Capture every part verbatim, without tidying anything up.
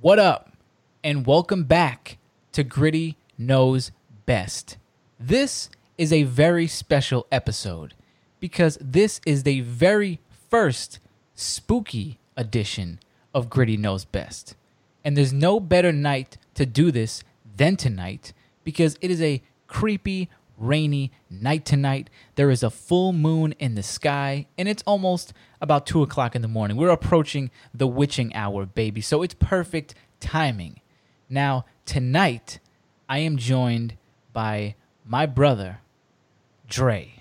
What up? And welcome back to Gritty Knows Best. This is a very special episode because this is the very first spooky edition of Gritty Knows Best. And there's no better night to do this than tonight because it is a creepy, rainy night tonight. There is a full moon in the sky, and it's almost about two o'clock in the morning. We're approaching the witching hour, baby, so it's perfect timing. Now, tonight, I am joined by my brother, Dre.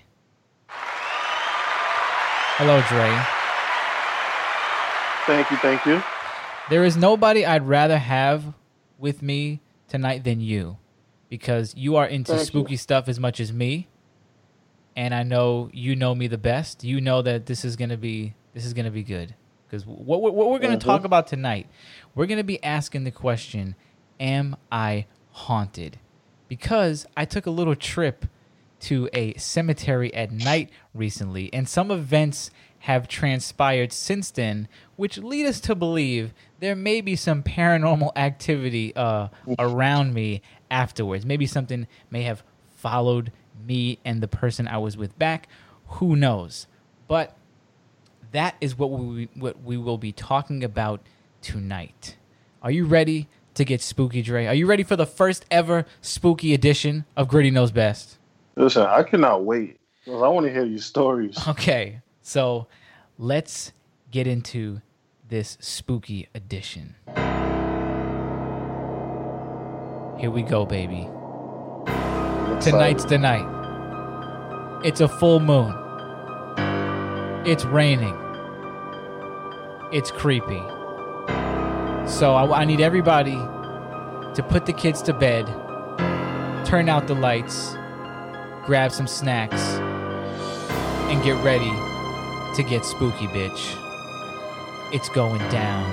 Hello, Dre. Thank you, thank you. There is nobody I'd rather have with me tonight than you because you are into Thank spooky you. stuff as much as me, and I know you know me the best. You know that this is gonna be this is gonna be good because what, what, what we're gonna Mm-hmm. talk about tonight, we're gonna be asking the question, am I haunted? Because I took a little trip to a cemetery at night recently, and some events have transpired since then, which lead us to believe there may be some paranormal activity uh, around me afterwards. Maybe something may have followed me and the person I was with back. Who knows? But that is what we what we will be talking about tonight. Are you ready to get spooky, Dre? Are you ready for the first ever spooky edition of Gritty Knows Best? Listen, I cannot wait because I want to hear your stories. Okay, so let's get into this spooky edition. Here we go, baby. I'm Tonight's excited. the night. It's a full moon. It's raining. It's creepy. So I, I need everybody to put the kids to bed, turn out the lights, grab some snacks, and get ready to get spooky, bitch. It's going down.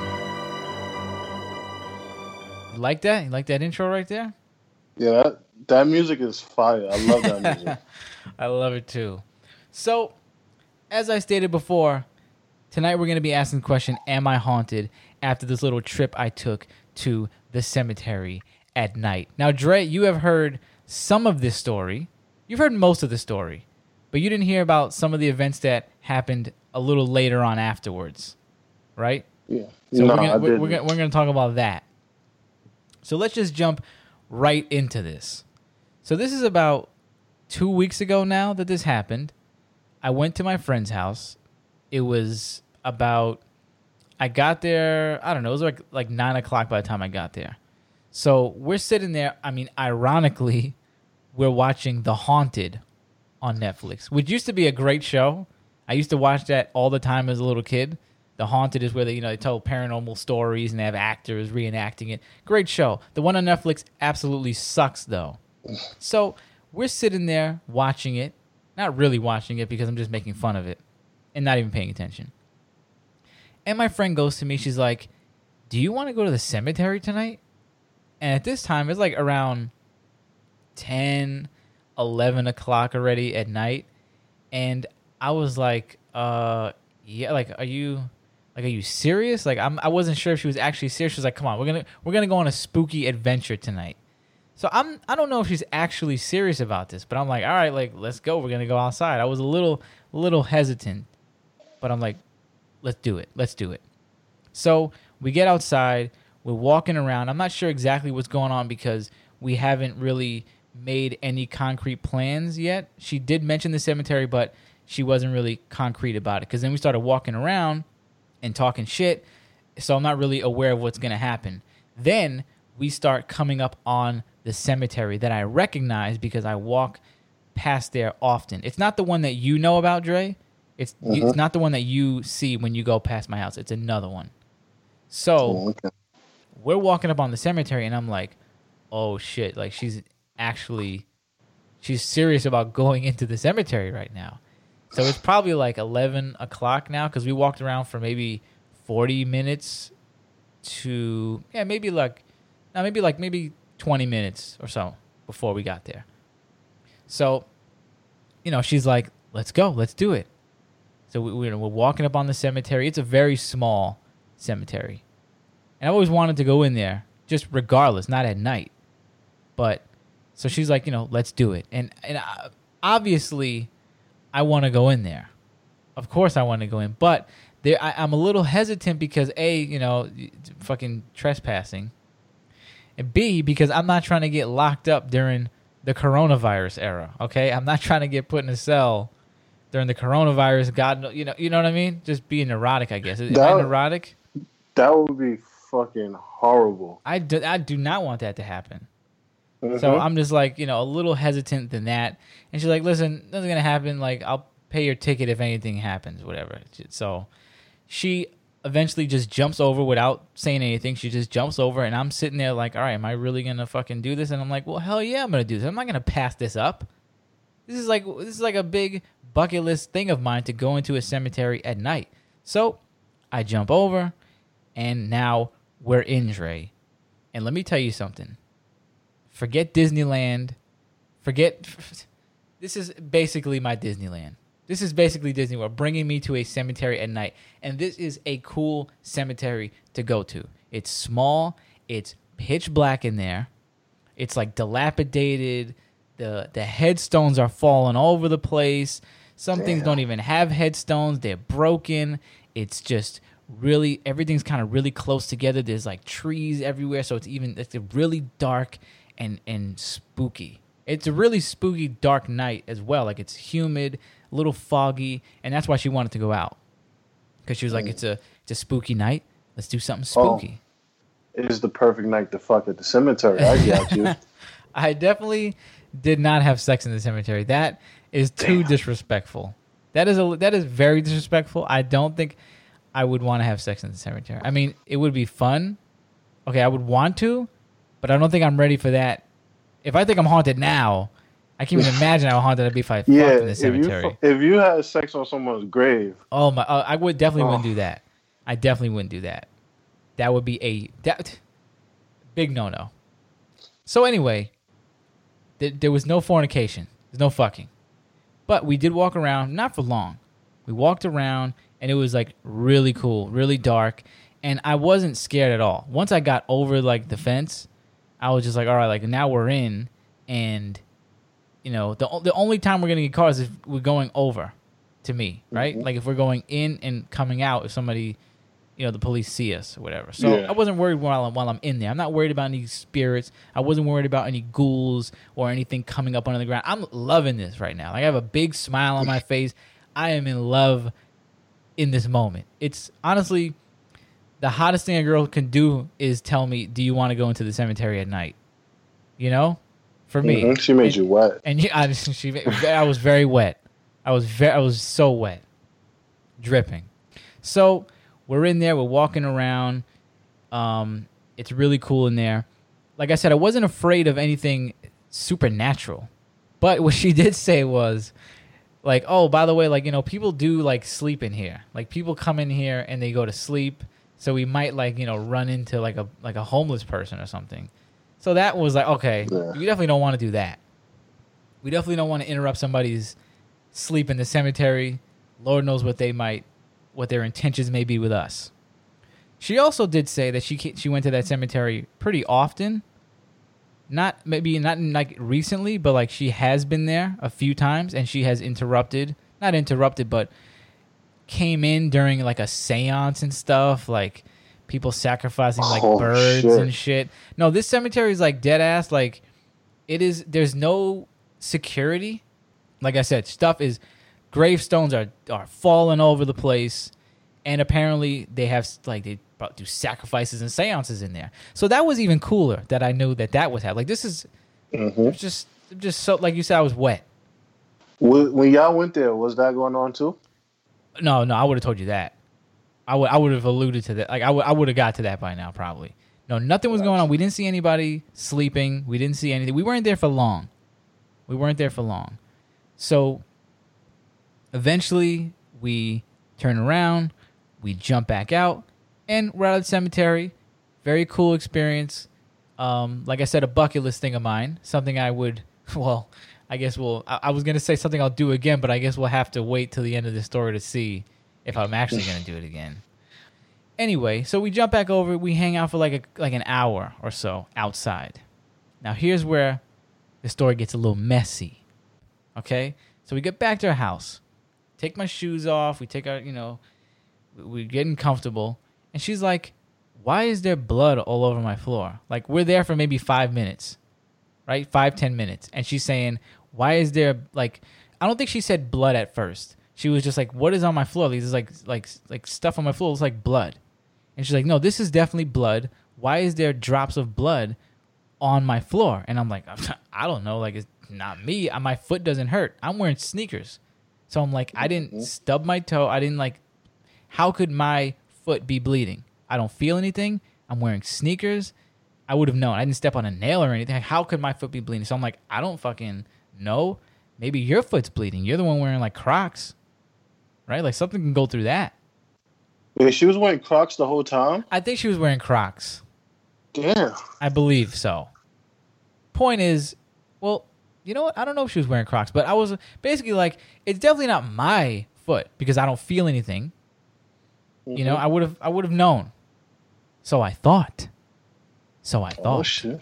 You like that? You like that intro right there? Yeah, that, that music is fire. I love that music. I love it too. So, as I stated before, tonight we're going to be asking the question, am I haunted, after this little trip I took to the cemetery at night. Now, Dre, you have heard some of this story. You've heard most of the story, but you didn't hear about some of the events that happened a little later on afterwards, right? Yeah. So no, we're gonna, I we're, didn't. we're gonna we're gonna talk about that. So let's just jump right into this. So this is about two weeks ago now that this happened. I went to my friend's house. It was about I got there. I don't know. It was like like nine o'clock by the time I got there. So we're sitting there. I mean, ironically, we're watching The Haunted on Netflix, which used to be a great show. I used to watch that all the time as a little kid. The Haunted is where they, you know, they tell paranormal stories and they have actors reenacting it. Great show. The one on Netflix absolutely sucks, though. So we're sitting there watching it. Not really watching it because I'm just making fun of it and not even paying attention. And my friend goes to me. She's like, do you want to go to the cemetery tonight? And at this time, it's like around ten, eleven o'clock already at night. And I was like, uh, yeah, like, are you, like, are you serious? Like, I'm, I wasn't sure if she was actually serious. She was like, come on, we're going to, we're going to go on a spooky adventure tonight. So I'm, I don't know if she's actually serious about this, but I'm like, all right, like, let's go. We're going to go outside. I was a little, little hesitant, but I'm like, let's do it. Let's do it. So we get outside. We're walking around. I'm not sure exactly what's going on because we haven't really made any concrete plans yet. She did mention the cemetery, but she wasn't really concrete about it because then we started walking around and talking shit. So I'm not really aware of what's going to happen. Then we start coming up on the cemetery that I recognize because I walk past there often. It's not the one that you know about, Dre. It's Mhm. it's not the one that you see when you go past my house. It's another one. So Oh, okay. we're walking up on the cemetery, and I'm like, oh, shit. Like, she's actually, she's serious about going into the cemetery right now. So it's probably like eleven o'clock now because we walked around for maybe forty minutes to, yeah, maybe like, no, maybe like maybe twenty minutes or so before we got there. So, you know, she's like, let's go, let's do it. So we, we're, we're walking up on the cemetery. It's a very small cemetery. and I always wanted to go in there, just regardless, not at night. But so she's like, you know, let's do it. And and I, obviously, I want to go in there. Of course, I want to go in, but there I, I'm a little hesitant because A, you know, fucking trespassing, and B, because I'm not trying to get locked up during the coronavirus era. Okay, I'm not trying to get put in a cell during the coronavirus. God, you know, you know what I mean? Just being neurotic, I guess. Am That- I neurotic? That would be fucking horrible. I do, I do not want that to happen. Mm-hmm. So I'm just like, you know, a little hesitant than that. And she's like, listen, nothing's going to happen. Like, I'll pay your ticket if anything happens, whatever. So she eventually just jumps over without saying anything. She just jumps over, and I'm sitting there like, all right, am I really going to fucking do this? And I'm like, well, hell yeah, I'm going to do this. I'm not going to pass this up. This is like this is like a big bucket list thing of mine to go into a cemetery at night. So I jump over, and now we're in, Dre. And let me tell you something. Forget Disneyland. Forget. This is basically my Disneyland. This is basically Disney World, bringing me to a cemetery at night. And this is a cool cemetery to go to. It's small. It's pitch black in there. It's like dilapidated. The the headstones are falling all over the place. Some Damn. things don't even have headstones. They're broken. It's just really, everything's kind of really close together. There's like trees everywhere. So it's even, it's a really dark and, and spooky. It's a really spooky, dark night as well. Like, it's humid, a little foggy, and that's why she wanted to go out. Because she was like, Mm. it's a it's a spooky night. Let's do something Oh. spooky. It is the perfect night to fuck at the cemetery. I got you. I definitely did not have sex in the cemetery. That is too Damn. disrespectful. That is a that is very disrespectful. I don't think I would want to have sex in the cemetery. I mean, it would be fun. Okay, I would want to, but I don't think I'm ready for that. If I think I'm haunted now, I can't even imagine how haunted I'd be if I fucked Yeah, in the if you cemetery. fu- if you had sex on someone's grave, Oh my! Uh, I would definitely wouldn't Oh. do that. I definitely wouldn't do that. That would be a that big no no. So anyway, th- there was no fornication. There's no fucking, but we did walk around, not for long. We walked around, and it was like really cool, really dark, and I wasn't scared at all. Once I got over like the fence, I was just like, all right, like now we're in, and you know, the o- the only time we're gonna get caught is if we're going over. To me, right? Mhm. Like if we're going in and coming out, if somebody, you know, the police see us or whatever. So Yeah. I wasn't worried while I'm, while I'm in there. I'm not worried about any spirits. I wasn't worried about any ghouls or anything coming up under the ground. I'm loving this right now. Like I have a big smile on my face. I am in love in this moment. It's honestly the hottest thing a girl can do is tell me, "Do you want to go into the cemetery at night?" You know, for me. Mhm, she made And- you wet. and yeah, I, she, I was very wet. I was very, I was so wet, dripping. So we're in there. We're walking around. Um, it's really cool in there. Like I said, I wasn't afraid of anything supernatural, but what she did say was, like, oh, by the way, like you know, people do like sleep in here. Like people come in here and they go to sleep. So we might like you know run into like a like a homeless person or something. So that was like okay, Yeah. we definitely don't want to do that. We definitely don't want to interrupt somebody's sleep in the cemetery. Lord knows what they might, what their intentions may be with us. She also did say that she ca- she went to that cemetery pretty often. Not maybe not like recently, but like she has been there a few times, and she has interrupted, not interrupted, but came in during like a seance and stuff, like people sacrificing like Oh, birds shit. and shit. No, this cemetery is like dead ass. Like it is. There's no security. Like I said, stuff is gravestones are are falling over the place, and apparently they have like they do sacrifices and seances in there. So that was even cooler that I knew that that was happening. Like this is hmm just just so like you said, I was wet. When when y'all went there, was that going on too? No, no, I would have told you that. I would I would have alluded to that. Like I would I would have got to that by now probably. No, nothing was going on. We didn't see anybody sleeping. We didn't see anything. We weren't there for long. We weren't there for long. So eventually we turn around, we jump back out, and we're out of the cemetery. Very cool experience. Um, like I said, a bucket list thing of mine. Something I would, well, I guess we'll, I, I was going to say something I'll do again, but I guess we'll have to wait till the end of the story to see if I'm actually going to do it again. Anyway, so we jump back over. We hang out for like a, like an hour or so outside. Now here's where the story gets a little messy. Okay, so we get back to our house, take my shoes off. We take our, you know, we're getting comfortable, and she's like, "Why is there blood all over my floor?" Like we're there for maybe five minutes, right? Five ten minutes, and she's saying, "Why is there like?" I don't think she said blood at first. She was just like, "What is on my floor? This is like like like stuff on my floor. It's like blood." And she's like, "No, this is definitely blood. Why is there drops of blood on my floor?" And I'm like, "I don't know. Like, it's not me. My foot doesn't hurt. I'm wearing sneakers." So I'm like, I didn't stub my toe. I didn't like, how could my foot be bleeding? I don't feel anything. I'm wearing sneakers. I would have known. I didn't step on a nail or anything. How could my foot be bleeding? So I'm like, I don't fucking know. Maybe your foot's bleeding. You're the one wearing like Crocs, right? Like something can go through that. Wait, she was wearing Crocs the whole time? I think she was wearing Crocs. Damn. I believe so. Point is, well, you know what? I don't know if she was wearing Crocs, but I was basically like, it's definitely not my foot because I don't feel anything. Mm-hmm. You know, I would have, I would have known. So I thought. So I thought. Oh shit.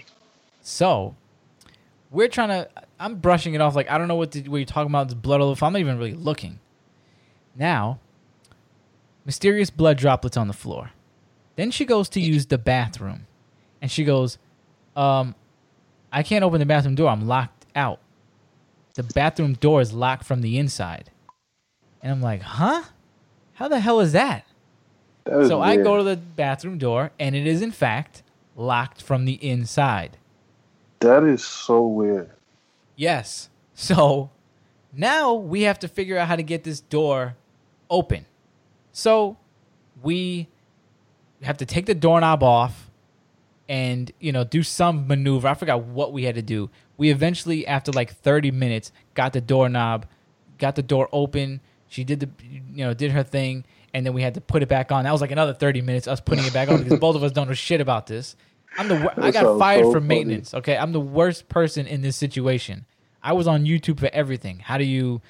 So we're trying to. I'm brushing it off like I don't know what, to, what you're talking about. It's blood all over. I'm not even really looking. Now. Mysterious blood droplets on the floor. Then she goes to use the bathroom. And she goes, um, I can't open the bathroom door. I'm locked out. The bathroom door is locked from the inside. And I'm like, huh? How the hell is that? that so weird. I go to the bathroom door, and it is, in fact, locked from the inside. That is so weird. Yes. So now we have to figure out how to get this door open. So we have to take the doorknob off and, you know, do some maneuver. I forgot what we had to do. We eventually, after like thirty minutes, got the doorknob, got the door open. She did the, you know, did her thing, and then we had to put it back on. That was like another thirty minutes, us putting it back on, because both of us don't know shit about this. I'm the wor- I got fired so for maintenance. Okay, I'm the worst person in this situation. I was on YouTube for everything. How do you?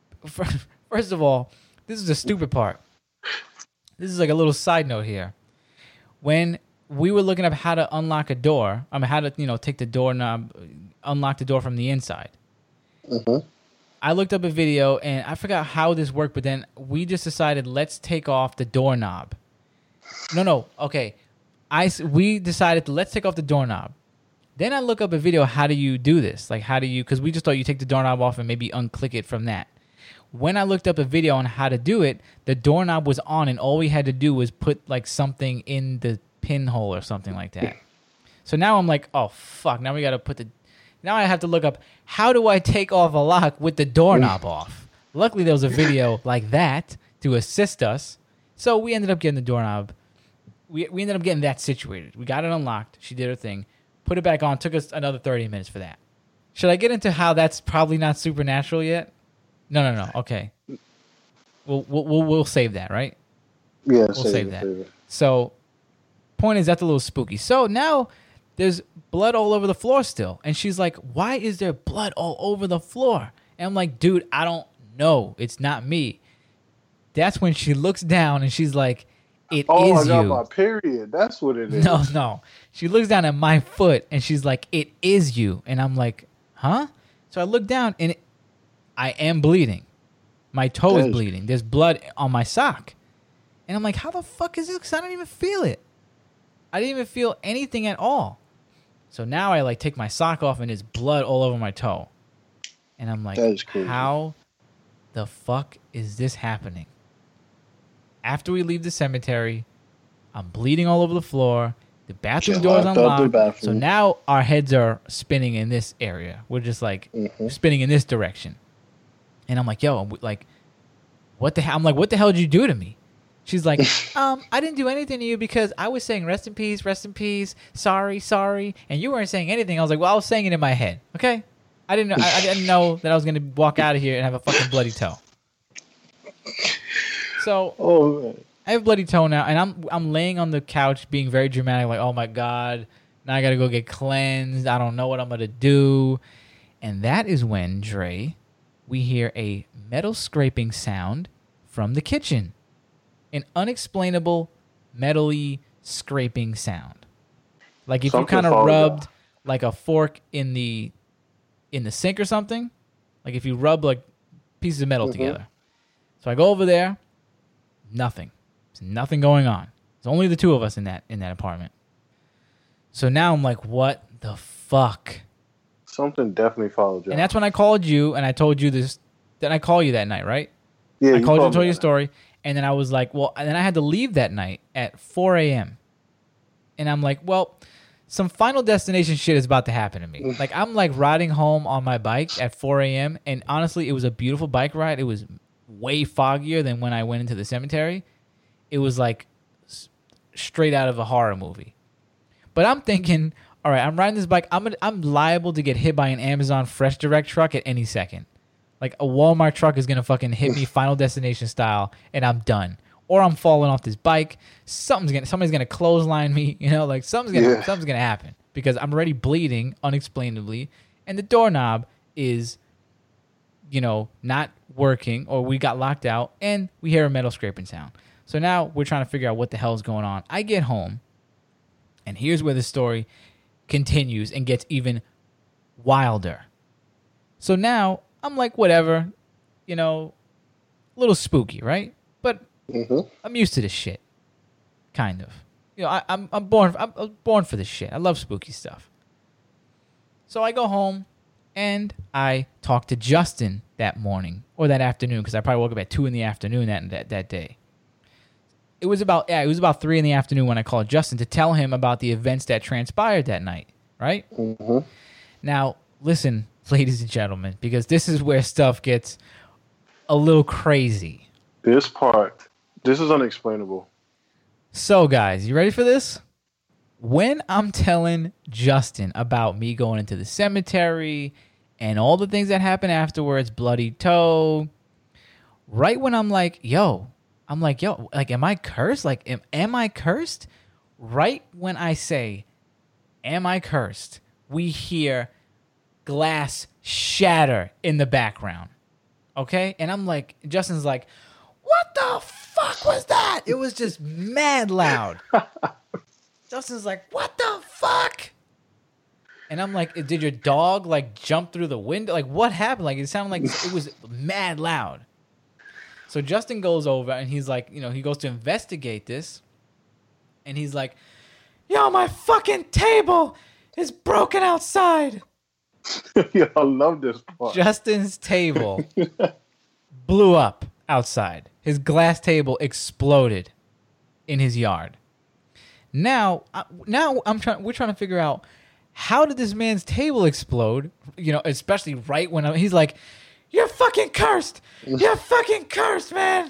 First of all, this is the stupid part. This is like a little side note here. When we were looking up how to unlock a door, I mean, how to, you know, take the doorknob, unlock the door from the inside. Mm-hmm. I looked up a video, and I forgot how this worked, but then we just decided, let's take off the doorknob. No, no, okay. I, we decided to, let's take off the doorknob. Then I look up a video, how do you do this? Like, how do you, because we just thought you take the doorknob off and maybe unclick it from that. When I looked up a video on how to do it, the doorknob was on, and all we had to do was put like something in the pinhole or something like that. So now I'm like, oh fuck! Now we got to put the. Now I have to look up how do I take off a lock with the doorknob off. Luckily, there was a video like that to assist us. So we ended up getting the doorknob. We we ended up getting that situated. We got it unlocked. She did her thing, put it back on. Took us another thirty minutes for that. Should I get into how that's probably not supernatural yet? No, no, no. Okay. We'll we'll we'll, we'll save that, right? Yeah, we'll save, save that. Save it. So, point is, that's a little spooky. So now there's blood all over the floor still, and she's like, "Why is there blood all over the floor?" And I'm like, "Dude, I don't know. It's not me." That's when she looks down and she's like, "It oh, is I got you." my period. That's what it is. No, no. She looks down at my foot and she's like, "It is you." And I'm like, "Huh?" So I look down and it, I am bleeding. My toe is bleeding. There's blood on my sock. And I'm like, how the fuck is this? Because I don't even feel it. I didn't even feel anything at all. So now I like take my sock off and there's blood all over my toe. And I'm like, how the fuck is this happening? After we leave the cemetery, I'm bleeding all over the floor. The bathroom door is unlocked. So now our heads are spinning in this area. We're just like mm-hmm. spinning in this direction. And I'm like, yo, like, what the hell? I'm like, what the hell did you do to me? She's like, um, I didn't do anything to you because I was saying rest in peace, rest in peace, sorry, sorry. And you weren't saying anything. I was like, well, I was saying it in my head. Okay. I didn't know, I, I didn't know that I was going to walk out of here and have a fucking bloody toe. So oh, man. I have a bloody toe now, and I'm I'm laying on the couch being very dramatic, like, oh my God, now I got to go get cleansed. I don't know what I'm going to do. And that is when, Dre, we hear a metal scraping sound from the kitchen. An unexplainable metally scraping sound. Like if Something you kind of falls rubbed out. like a fork in the in the sink or something. Like if you rub like pieces of metal Mhm. together. So I go over there, nothing. There's nothing going on. There's only the two of us in that in that apartment. So now I'm like, what the fuck? Something definitely followed you. And that's when I called you and I told you this. Then I called you that night, right? yeah, I called you and told me you a that. story. And then I was like, well, and then I had to leave that night at four a.m. And I'm like, well, some Final Destination shit is about to happen to me. Like, I'm like riding home on my bike at four a.m. And honestly, it was a beautiful bike ride. It was way foggier than when I went into the cemetery. It was like s- straight out of a horror movie. But I'm thinking, all right, I'm riding this bike. I'm gonna, I'm liable to get hit by an Amazon Fresh Direct truck at any second. Like a Walmart truck is gonna fucking hit me Final Destination style, and I'm done. Or I'm falling off this bike. Something's gonna, somebody's gonna clothesline me. You know, like something's gonna, Yeah. something's gonna happen because I'm already bleeding unexplainably, and the doorknob is, you know, not working, or we got locked out, and we hear a metal scraping sound. So now we're trying to figure out what the hell is going on. I get home, and here's where the story continues and gets even wilder. So now I'm like, whatever, you know, a little spooky, right? But Mhm. I'm used to this shit, kind of. You know, I, I'm I'm born I'm, I'm born for this shit. I love spooky stuff. So I go home and I talk to Justin that morning or that afternoon because I probably woke up at two in the afternoon that that that day. It was about yeah, it was about three in the afternoon when I called Justin to tell him about the events that transpired that night. Right? Mhm. Now, listen, ladies and gentlemen, because this is where stuff gets a little crazy. This part, this is unexplainable. So, guys, you ready for this? When I'm telling Justin about me going into the cemetery and all the things that happen afterwards, bloody toe, right when I'm like, yo, I'm like, yo, like, am I cursed? Like, am, am I cursed? Right when I say, am I cursed? We hear glass shatter in the background. Okay? And I'm like, Justin's like, what the fuck was that? It was just mad loud. Justin's like, what the fuck? And I'm like, did your dog like jump through the window? Like, what happened? Like, it sounded like it was mad loud. So Justin goes over and he's like, you know, he goes to investigate this. And he's like, yo, my fucking table is broken outside. Yeah, I love this part. Justin's table blew up outside. His glass table exploded in his yard. Now, uh, now I'm trying. We're trying to figure out how did this man's table explode? You know, especially right when I'm, he's like, "You're fucking cursed. You're fucking cursed, man."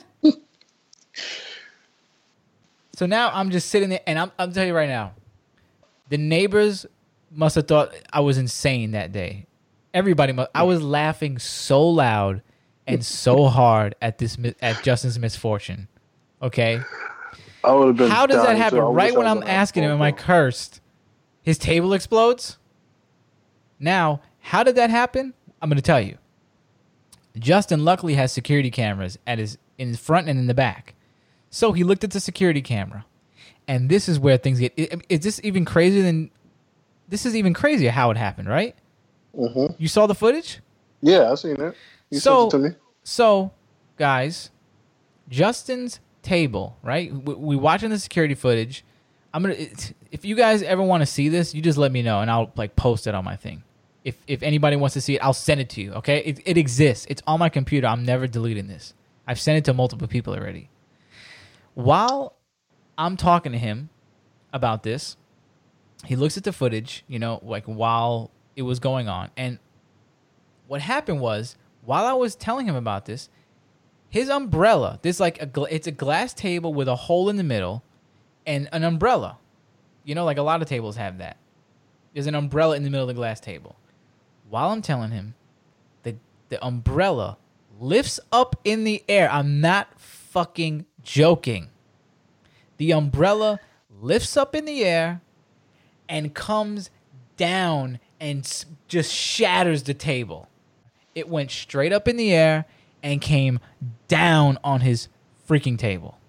So now I'm just sitting there, and I'm I'm telling you right now, the neighbors must have thought I was insane that day. Everybody must. I was laughing so loud and so hard at this mi- at Justin's misfortune. Okay. I would have been. How does that dying, happen? too. I Right wish when I I'm was asking him, am I phone. cursed? His table explodes? Now, how did that happen? I'm going to tell you. Justin luckily has security cameras at his in his front and in the back. So he looked at the security camera. And this is where things get... i- Is this even crazier than... This is even crazier how it happened, right? Mhm. You saw the footage? Yeah, I seen it. You So- sent it to me. So, guys, Justin's table, right? We, we watching the security footage. I'm gonna. It's, if you guys ever want to see this, you just let me know, and I'll like post it on my thing. If if anybody wants to see it, I'll send it to you. Okay, it it exists. It's on my computer. I'm never deleting this. I've sent it to multiple people already. While I'm talking to him about this, he looks at the footage. You know, like while it was going on, and what happened was while I was telling him about this, his umbrella, this like a gla- it's a glass table with a hole in the middle and an umbrella. You know, like a lot of tables have that. There's an umbrella in the middle of the glass table. While I'm telling him, the the umbrella lifts up in the air. I'm not fucking joking. The umbrella lifts up in the air and comes down and s- just shatters the table. It went straight up in the air and came down on his freaking table.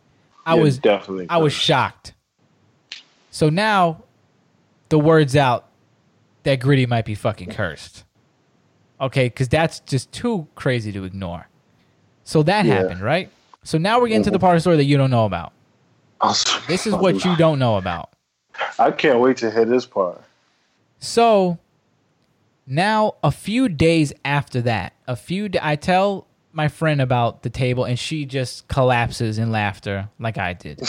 I Yeah, was definitely. I was shocked. So now the word's out that Gritty might be fucking cursed. Okay, because that's just too crazy to ignore. So that Yeah. happened, right? So now we're getting to the part of the story that you don't know about. This is what you don't know about. I can't wait to hear this part. So now a few days after that, a few d- I tell my friend about the table and she just collapses in laughter like I did.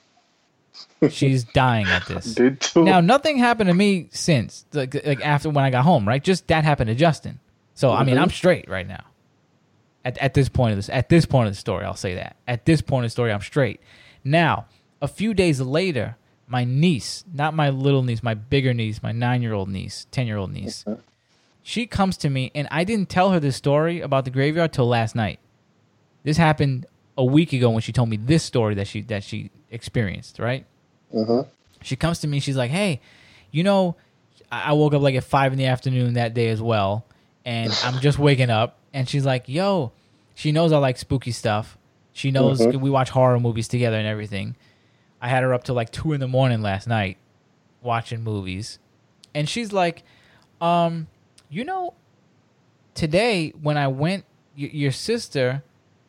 She's dying at this. Did too. Now nothing happened to me since like, like after when I got home, right? Just that happened to Justin. So I mean, I'm straight right now. At at this point of this at this point of the story, I'll say that. At this point of the story, I'm straight. Now, a few days later, my niece, not my little niece, my bigger niece, my nine-year-old niece, ten-year-old niece, she comes to me, and I didn't tell her this story about the graveyard till last night. This happened a week ago when she told me this story that she that she experienced, right? Mm-hmm. She comes to me, she's like, hey, you know, I I woke up like at five in the afternoon that day as well, and I'm just waking up, and she's like, yo, she knows I like spooky stuff. She knows Mhm. we watch horror movies together and everything. I had her up till like two in the morning last night watching movies. And she's like, um, you know, today when I went, y- your sister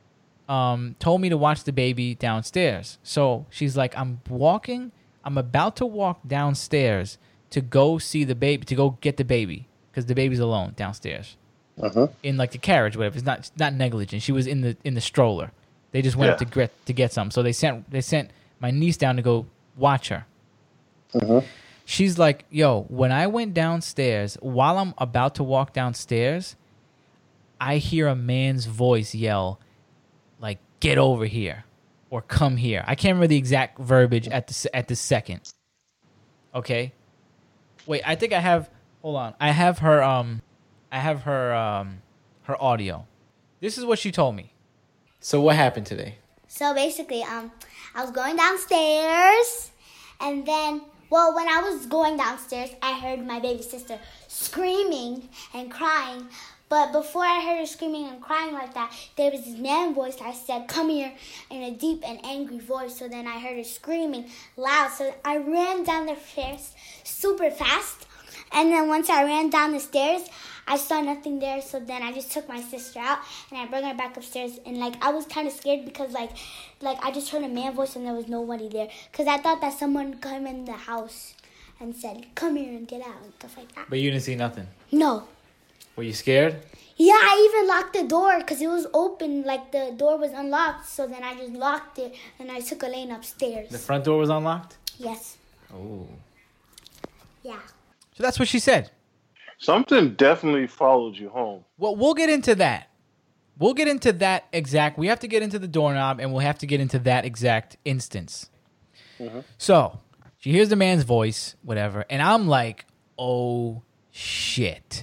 um, told me to watch the baby downstairs. So she's like, I'm walking, I'm about to walk downstairs to go see the baby, to go get the baby, because the baby's alone downstairs Uh-huh. in like the carriage, whatever. It's not it's not negligent. She was in the in the stroller. They just went up to Yeah. get to get some. So they sent they sent my niece down to go watch her. Uh-huh. She's like, yo, when I went downstairs, while I'm about to walk downstairs, I hear a man's voice yell, like, get over here or come here. I can't remember the exact verbiage at the se- at the second. Okay? Wait, I think I have, hold on. I have her, um, I have her, um, her audio. This is what she told me. So what happened today? So basically, um, I was going downstairs, and then, well, when I was going downstairs, I heard my baby sister screaming and crying. But before I heard her screaming and crying like that, there was this man voice that said, come here, in a deep and angry voice. So then I heard her screaming loud. So I ran down the stairs super fast. And then once I ran down the stairs, I saw nothing there. So then I just took my sister out and I brought her back upstairs. And like I was kind of scared because like like I just heard a man voice and there was nobody there. Because I thought that someone came in the house and said, come here and get out and stuff like that. But you didn't see nothing. No. Were you scared? Yeah, I even locked the door because it was open, like the door was unlocked. So then I just locked it and I took a lane upstairs. The front door was unlocked? Yes. Oh. Yeah. So that's what she said. Something definitely followed you home. Well, we'll get into that. We'll get into that exact. We have to get into the doorknob, and we'll have to get into that exact instance. Mm-hmm. So she hears the man's voice, whatever, and I'm like, oh, shit.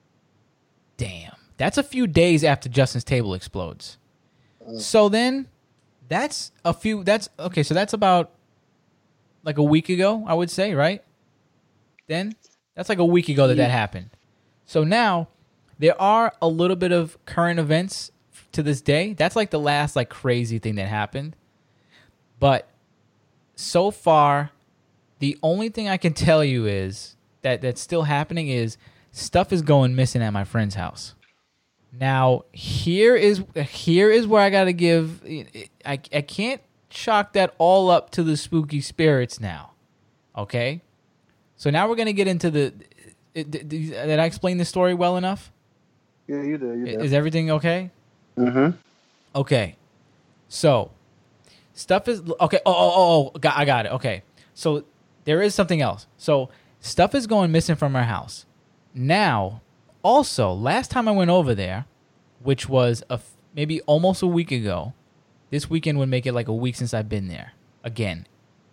Damn. That's a few days after Justin's table explodes. So then, that's a few, that's, okay, so that's about like a week ago, I would say, right? Then? That's like a week ago that that happened. So now, there are a little bit of current events to this day. That's like the last like crazy thing that happened. But so far, the only thing I can tell you is that that's still happening is stuff is going missing at my friend's house. Now, here is here is where I got to give I I can't chalk that all up to the spooky spirits now. Okay? So now we're going to get into the did, did I explain the story well enough? Yeah, you did. You did. Is everything okay? Mm-hmm. Okay. So, stuff is okay. Oh, oh, oh, oh, got, I got it. Okay. So, there is something else. So, stuff is going missing from our house. Now, also, last time I went over there, which was a f- maybe almost a week ago, this weekend would make it like a week since I've been there again.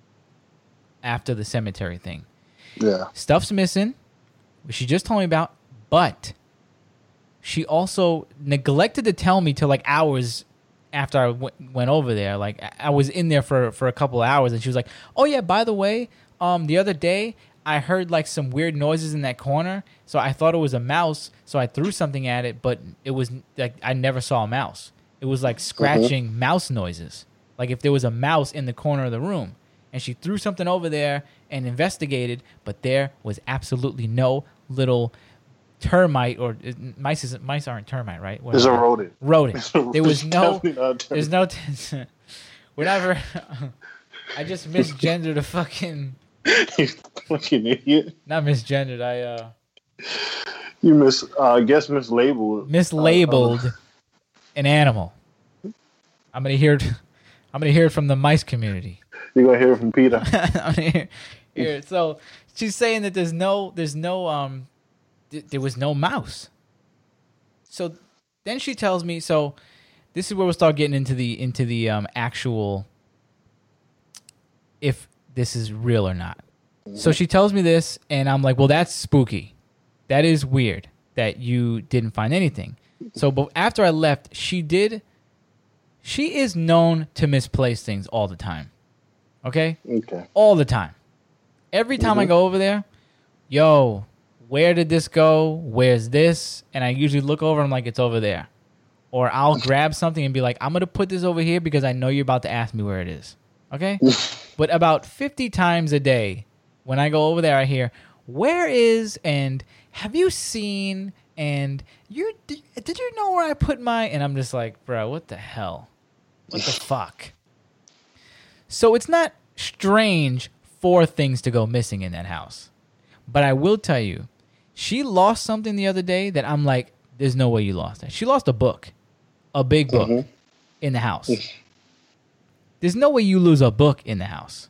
After the cemetery thing. Yeah. Stuff's missing, which she just told me about, but she also neglected to tell me till like hours after I w- went over there. Like I-, I was in there for, for a couple of hours, and she was like, "Oh yeah, by the way, um, the other day I heard like some weird noises in that corner, so I thought it was a mouse, so I threw something at it, but it was like I never saw a mouse. It was like scratching mouse noises." like if there was a mouse in the corner of the room. And she threw something over there and investigated, but there was absolutely no little termite or uh, mice. Isn't, mice aren't termite, right? What There's is a it? rodent. Rodent. There was no. Definitely not a termite. There's no. T- whatever. I just misgendered a fucking. You fucking idiot. Not misgendered. I uh. You mis. Uh, I guess mislabeled. Mislabeled Uh, uh, an animal. I'm gonna hear. It, I'm gonna hear it from the mice community. You're gonna hear it from Peter. I mean, here, here. So she's saying that there's no, there's no, um, th- there was no mouse. So then she tells me. So this is where we'll start getting into the into the um, actual, if this is real or not. So she tells me this, and I'm like, well, that's spooky. That is weird that you didn't find anything. So, but after I left, she did. She is known to misplace things all the time. Okay? Okay. All the time. Every time Mm-hmm. I go over there, yo, where did this go? Where's this? And I usually look over and I'm like, it's over there. Or I'll grab something and be like, I'm going to put this over here because I know you're about to ask me where it is. Okay? But about fifty times a day, when I go over there, I hear, where is, and have you seen, and you did, did you know where I put my, and I'm just like, bro, what the hell? What the fuck? So it's not strange for things to go missing in that house. But I will tell you, she lost something the other day that I'm like, there's no way you lost that. She lost a book, a big book Mhm. in the house. There's no way you lose a book in the house.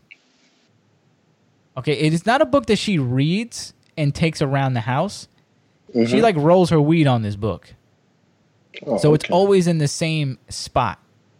Okay, it is not a book that she reads and takes around the house. Mhm. She like rolls her weed on this book. Oh, So it's okay. always in the same spot.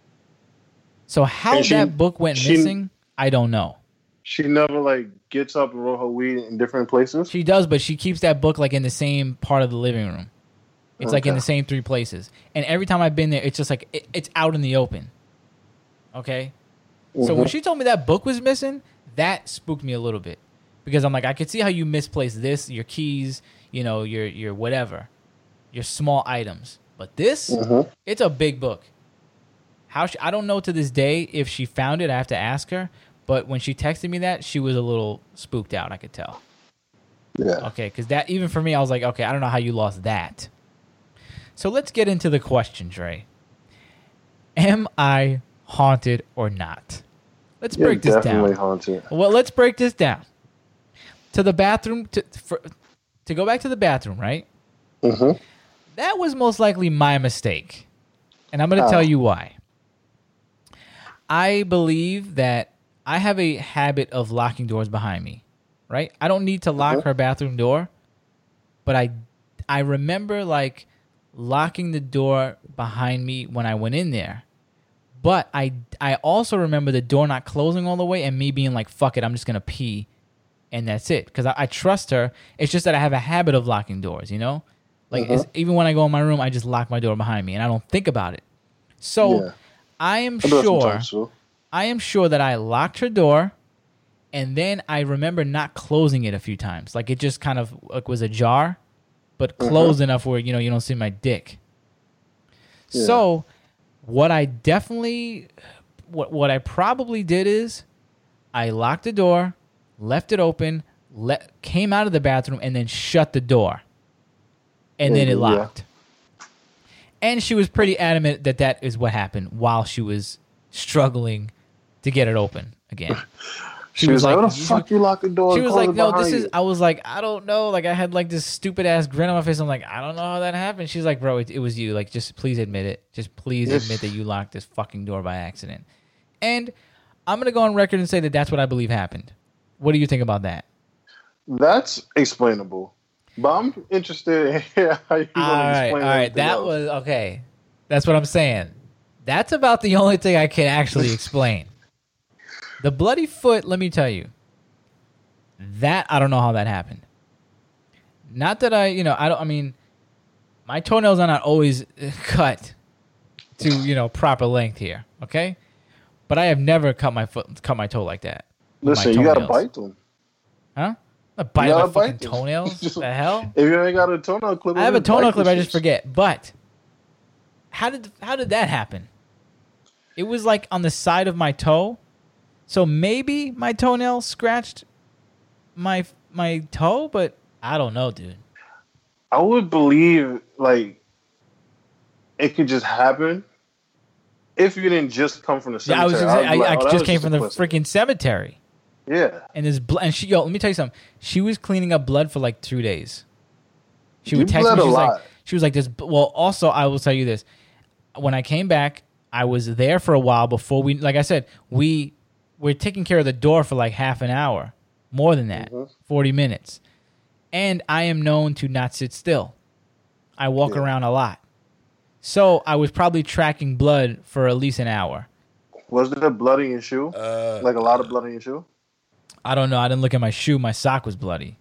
So how And she- that book went she- missing, I don't know. She never like gets up and roll her weed in different places. She does, but she keeps that book like in the same part of the living room. It's like in Okay. the same three places. And every time I've been there, it's just like it, it's out in the open. Okay? So when Mhm. she told me that book was missing, that spooked me a little bit. Because I'm like, I could see how you misplaced this, your keys, you know, your your whatever, your small items. But this, Mhm. it's a big book. How she, I don't know to this day if she found it. I have to ask her. But when she texted me that, she was a little spooked out. I could tell. Yeah. Okay, because that even for me, I was like, okay, I don't know how you lost that. So let's get into the question, Dre. Am I haunted or not? Let's You're break this definitely down. haunted. Well, let's break this down. To the bathroom, to for, to go back to the bathroom, right? Mm-hmm. That was most likely my mistake. And I'm going to How? tell you why. I believe that I have a habit of locking doors behind me, right? I don't need to lock Mhm. her bathroom door, but I I remember like locking the door behind me when I went in there. But I I also remember the door not closing all the way and me being like, fuck it, I'm just going to pee and that's it. Because I, I trust her. It's just that I have a habit of locking doors, you know? Like, Uh-huh. it's, even when I go in my room, I just lock my door behind me and I don't think about it. So Yeah. I am I do that sure, sometimes, too. I am sure that I locked her door, and then I remember not closing it a few times. Like it just kind of like was ajar, but closed enough where you know you don't see my dick. Yeah. So what I definitely, what what I probably did is, I locked the door, left it open, let came out of the bathroom, and then shut the door, and then it Mhm, yeah. locked. And she was pretty adamant that that is what happened while she was struggling to get it open again. She, was like, "What the you- fuck you lock the door?" She and was close like, it "No, this behind is." you?" I was like, "I don't know." Like, I had like this stupid ass grin on my face. I'm like, "I don't know how that happened." She's like, "Bro, it, it was you. Like, just please admit it. Just please Yes. admit that you locked this fucking door by accident." And I'm gonna go on record and say that that's what I believe happened. What do you think about that? That's explainable, but I'm interested in hear how you All gonna right, explain all right. everything That else. was okay. That's what I'm saying. That's about the only thing I can actually explain. The bloody foot, let me tell you. That I don't know how that happened. Not that I, you know, I don't I mean my toenails are not always cut to, you know, proper length here, okay? But I have never cut my foot cut my toe like that. with my Listen, you gotta toenails. bite them. Huh? I bite You my gotta fucking bite them. toenails? the hell? If you ain't got a toenail clipper, I have a just toenail bite clip. the I just shits. forget. But how did how did that happen? It was like on the side of my toe. So maybe my toenail scratched my my toe, but I don't know, dude. I would believe like it could just happen if you didn't just come from the cemetery. Yeah, I was. Gonna say, I, like, I oh, that just was came just from a the freaking cemetery. Yeah. And there's blood. And she, yo, let me tell you something. She was cleaning up blood for like two days. She You would text bled me. She a was lot. like, she was like this. Well, also, I will tell you this. When I came back, I was there for a while before we. Like I said, we were taking care of the door for like half an hour, more than that, Mhm. forty minutes. And I am known to not sit still. I walk Yeah. around a lot. So I was probably tracking blood for at least an hour. Was there blood in your shoe? Uh, Like a lot of blood in your shoe? I don't know. I didn't look at my shoe. My sock was bloody.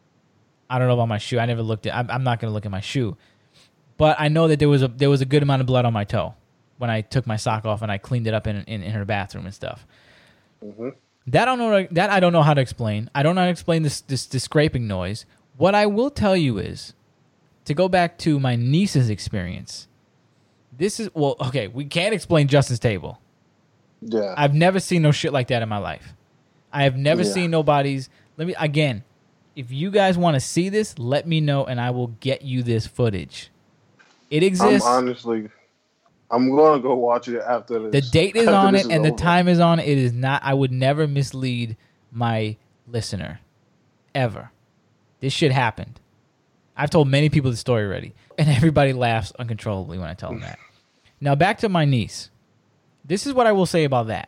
I don't know about my shoe. I never looked at. I'm, I'm not going to look at my shoe, but I know that there was a there was a good amount of blood on my toe when I took my sock off and I cleaned it up in in, in her bathroom and stuff. Mm-hmm. That I don't know. That I don't know how to explain. I don't know how to explain this this, this scraping noise. What I will tell you is, to go back to my niece's experience. This is well, okay. We can't explain Justin's table. Yeah. I've never seen no shit like that in my life. I have never Yeah. seen nobody's. Let me again. If you guys want to see this, let me know and I will get you this footage. It I'm exists. honestly, I'm going to go watch it after The this. date is after on this it is and the over. time is on it. It is not. I would never mislead my listener, ever. This shit happened. I've told many people the story already, and everybody laughs uncontrollably when I tell them that. Now back to my niece. This is what I will say about that.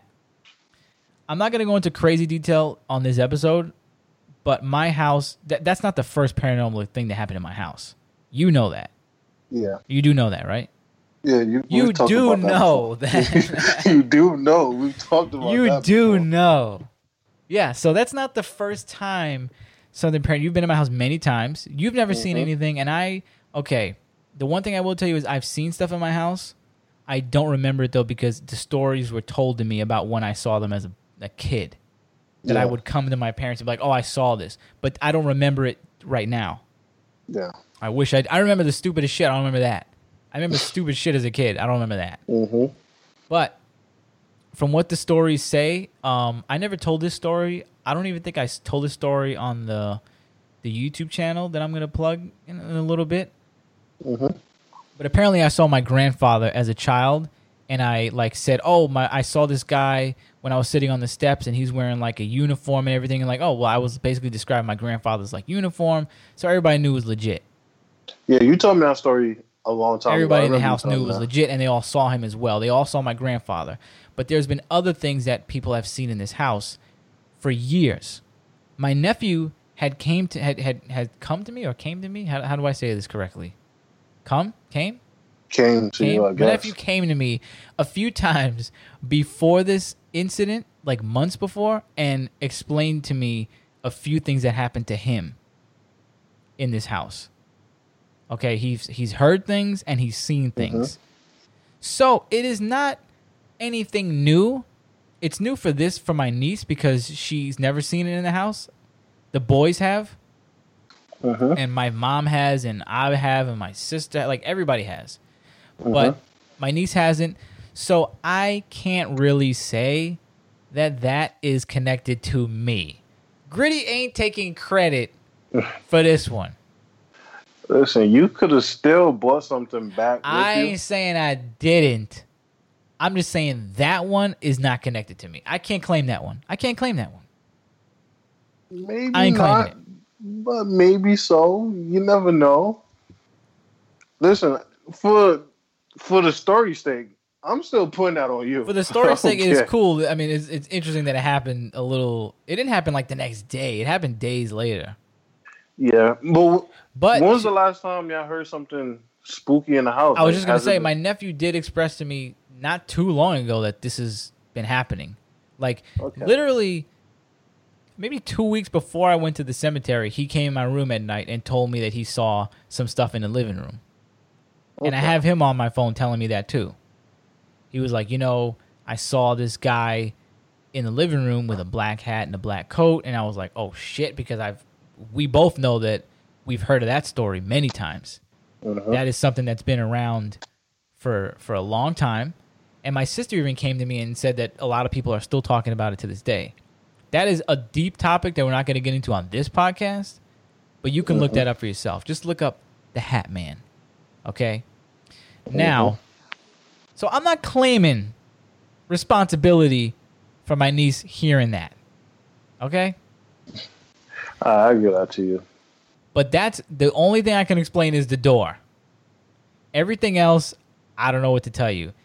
I'm not going to go into crazy detail on this episode, but my house, that, that's not the first paranormal thing that happened in my house. You know that. Yeah. You do know that, right? Yeah, you, You we've talked do about that know before. that. You do know. We've talked about You that do before. know. Yeah, so that's not the first time something paranormal. You've been in my house many times. You've never seen Mhm. anything, and I, okay, the one thing I will tell you is I've seen stuff in my house. I don't remember it, though, because the stories were told to me about when I saw them as a, a kid. That I Yeah. would come to my parents and be like, oh, I saw this. But I don't remember it right now. Yeah. I wish I I remember the stupidest shit. I don't remember that. I remember stupid shit as a kid. I don't remember that. Mm-hmm. But from what the stories say, um, I never told this story. I don't even think I s- told this story on the the YouTube channel that I'm going to plug in, in a little bit. Mm-hmm. But apparently I saw my grandfather as a child, and I like said, oh, my I saw this guy when I was sitting on the steps, and he's wearing like a uniform and everything. And like, oh, well, I was basically describing my grandfather's like uniform. So everybody knew it was legit. Yeah, you told me that story a long time Everybody in ago. I the remember house you knew it telling was me legit, and they all saw him as well. They all saw my grandfather. But there's been other things that people have seen in this house for years. My nephew had came to had had, had come to me or came to me. How, how do I say this correctly? Come came. that. Came to Came. you, I My guess. nephew came to me a few times before this incident, like months before, and explained to me a few things that happened to him in this house. Okay, he's he's heard things and he's seen things. So it is not anything new. It's new for this for my niece because she's never seen it in the house. The boys have, Mhm. and my mom has, and I have, and my sister, like everybody has. But Mhm. my niece hasn't. So I can't really say that that is connected to me. Gritty ain't taking credit for this one. Listen, you could have still bought something back with I you. ain't saying I didn't. I'm just saying that one is not connected to me. I can't claim that one. I can't claim that one. Maybe I ain't claiming not, it. but maybe so. You never know. Listen, for for the story's sake, I'm still putting that on you. For the story's sake, it is Okay. cool. I mean, it's, it's interesting that it happened a little. It didn't happen like the next day. It happened days later. Yeah, but But when was the last time y'all heard something spooky in the house? I was Like, just gonna has it say, been- my nephew did express to me not too long ago that this has been happening. Like Okay. literally, maybe two weeks before I went to the cemetery, he came in my room at night and told me that he saw some stuff in the living room. And I Okay. have him on my phone telling me that too. He was like, you know, I saw this guy in the living room with a black hat and a black coat, and I was like, oh shit, because I've we both know that we've heard of that story many times. Mhm. That is something that's been around for for a long time, And my sister even came to me and said that a lot of people are still talking about it to this day. That is a deep topic that we're not going to get into on this podcast, but you can mm-hmm. look that up for yourself. Just look up the Hat Man, okay? Mm-hmm. Now, so I'm not claiming responsibility for my niece hearing that, okay? Uh, I get that to you. But that's the only thing I can explain is the door. Everything else, I don't know what to tell you.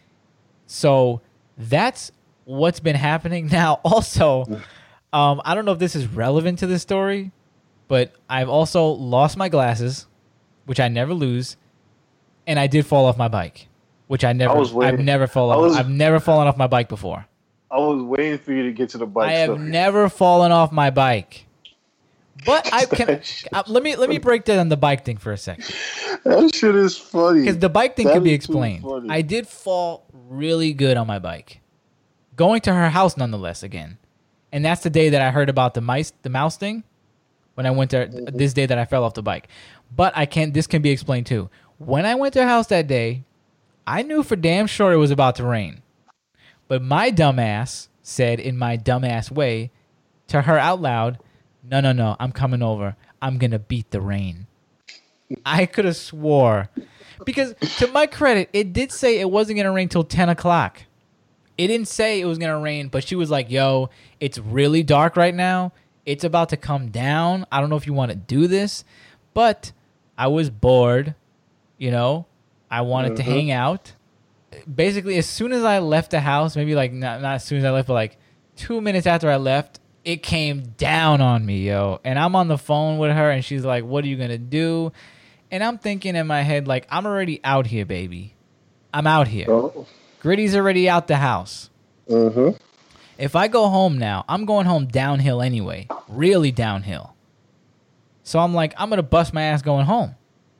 So that's what's been happening. Now, also, um, I don't know if this is relevant to this story, but I've also lost my glasses, which I never lose, and I did fall off my bike, which I never. I was I've never fallen. Was, I've never fallen off my bike before. I was waiting for you to get to the bike. I have story. never fallen off my bike. But I can uh, let me let me break down the bike thing for a second. That shit is funny. Because the bike thing that can be explained. I did fall really good on my bike, going to her house nonetheless again, and that's the day that I heard about the mice, the mouse thing. When I went there, mm-hmm. this day that I fell off the bike. But I can't. This can be explained too. When I went to her house that day, I knew for damn sure it was about to rain, but my dumbass said in my dumbass way to her out loud, No, no, no, I'm coming over. I'm going to beat the rain. I could have swore. Because to my credit, it did say it wasn't going to rain till ten o'clock. It didn't say it was going to rain, but she was like, yo, it's really dark right now. It's about to come down. I don't know if you want to do this. But I was bored. You know, I wanted mm-hmm. to hang out. Basically, as soon as I left the house, maybe like not, not as soon as I left, but like two minutes after I left, it came down on me, yo. And I'm on the phone with her, and she's like, what are you going to do? And I'm thinking in my head, like, I'm already out here, baby. I'm out here. Oh. Gritty's already out the house. Mm-hmm. If I go home now, I'm going home downhill anyway. Really downhill. So I'm like, I'm going to bust my ass going home.